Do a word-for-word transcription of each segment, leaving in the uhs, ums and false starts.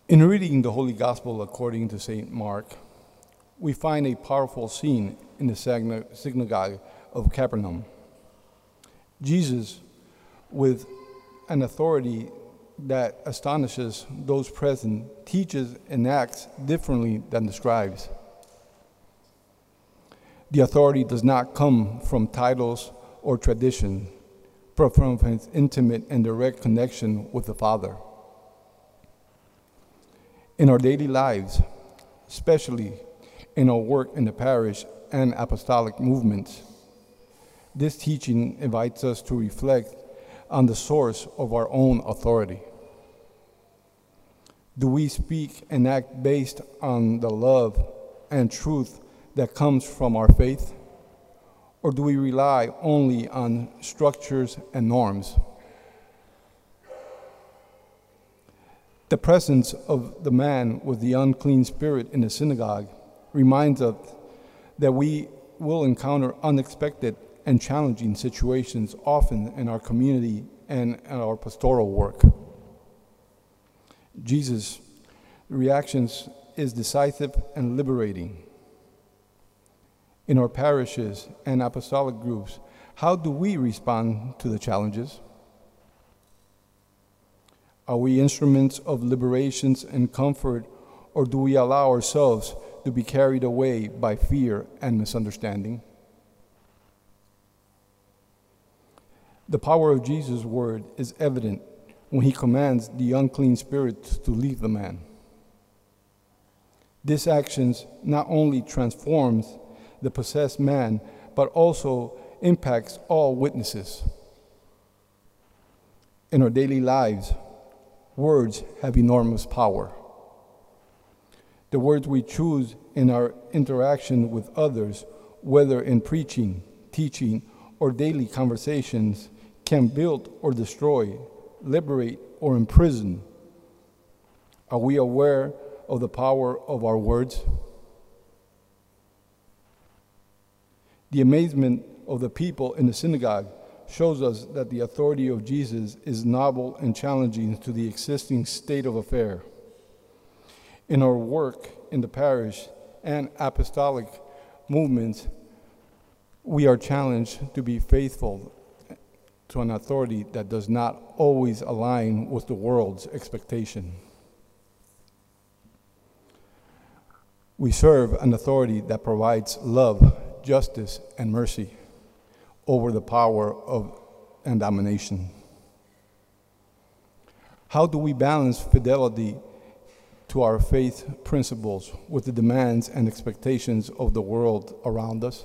In reading the Holy Gospel according to Saint Mark, we find a powerful scene in the synagogue of Capernaum. Jesus, with an authority that astonishes those present, teaches and acts differently than the scribes. The authority does not come from titles or tradition, but from his intimate and direct connection with the Father. In our daily lives, especially in our work in the parish and apostolic movements, this teaching invites us to reflect on the source of our own authority. Do we speak and act based on the love and truth that comes from our faith, or do we rely only on structures and norms? The presence of the man with the unclean spirit in the synagogue reminds us that we will encounter unexpected and challenging situations often in our community and in our pastoral work. Jesus' reactions is decisive and liberating. In our parishes and apostolic groups, how do we respond to the challenges? Are we instruments of liberations and comfort, or do we allow ourselves to be carried away by fear and misunderstanding? The power of Jesus' word is evident when he commands the unclean spirits to leave the man. This action not only transforms the possessed man, but also impacts all witnesses. In our daily lives, words have enormous power. The words we choose in our interaction with others, whether in preaching, teaching, or daily conversations, can build or destroy, liberate or imprison. Are we aware of the power of our words? The amazement of the people in the synagogue shows us that the authority of Jesus is novel and challenging to the existing state of affair. In our work in the parish and apostolic movements, we are challenged to be faithful to an authority that does not always align with the world's expectation. We serve an authority that provides love, justice, and mercy over the power of and domination. How do we balance fidelity to our faith principles with the demands and expectations of the world around us?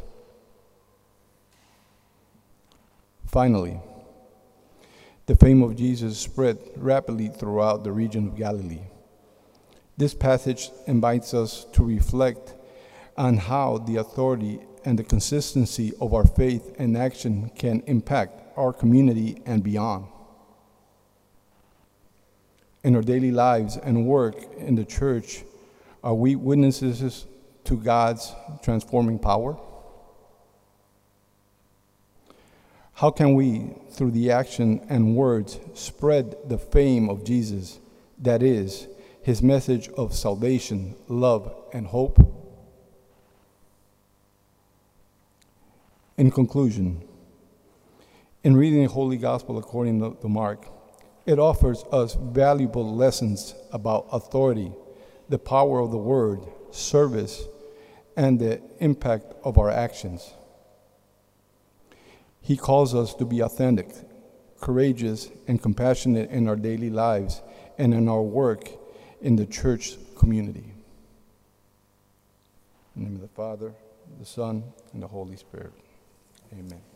Finally, the fame of Jesus spread rapidly throughout the region of Galilee. This passage invites us to reflect on how the authority and the consistency of our faith and action can impact our community and beyond. In our daily lives and work in the church, are we witnesses to God's transforming power? How can we, through the action and words, spread the fame of Jesus, that is, his message of salvation, love, and hope? In conclusion, in reading the Holy Gospel according to Mark, it offers us valuable lessons about authority, the power of the word, service, and the impact of our actions. He calls us to be authentic, courageous, and compassionate in our daily lives and in our work in the church community. In the name of the Father, the Son, and the Holy Spirit. Amen.